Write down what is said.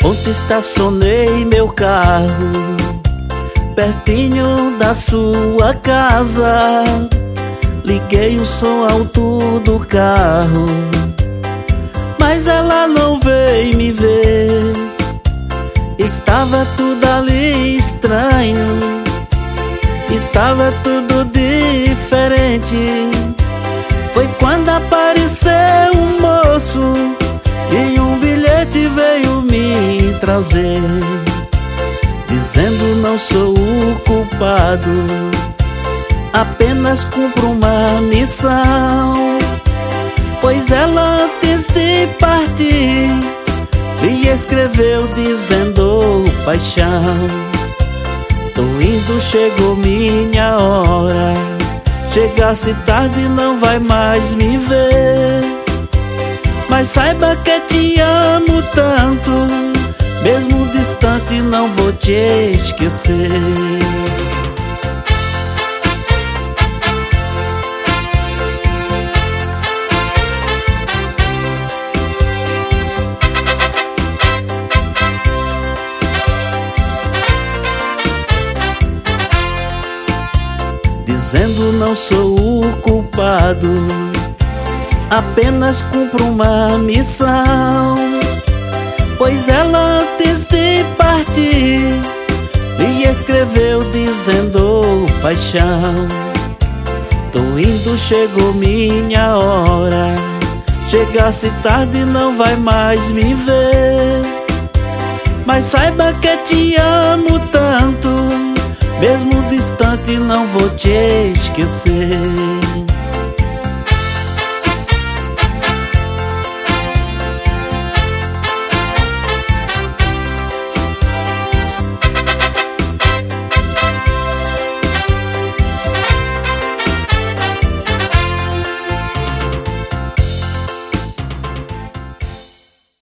Ontem estacionei meu carro pertinho da sua casa. Liguei o som alto do carro, mas ela não veio me ver. Estava tudo ali estranho, estava tudo diferente. Foi quando apareceu um moço e um bilhete veio me trazer, dizendo: não sou o culpado, apenas cumpro uma missão. Pois ela, antes de partir, me escreveu dizendo: paixão, tô indo, chegou minha hora. Chegasse tarde não vai mais me ver, mas saiba que te amo tanto, mesmo distante não vou te esquecer. Dizendo: não sou o culpado, apenas cumpro uma missão. Pois ela, antes de partir, me escreveu dizendo: paixão, tô indo, chegou minha hora. Chegasse tarde não vai mais me ver, mas saiba que te amo tanto, mesmo distante não vou te esquecer.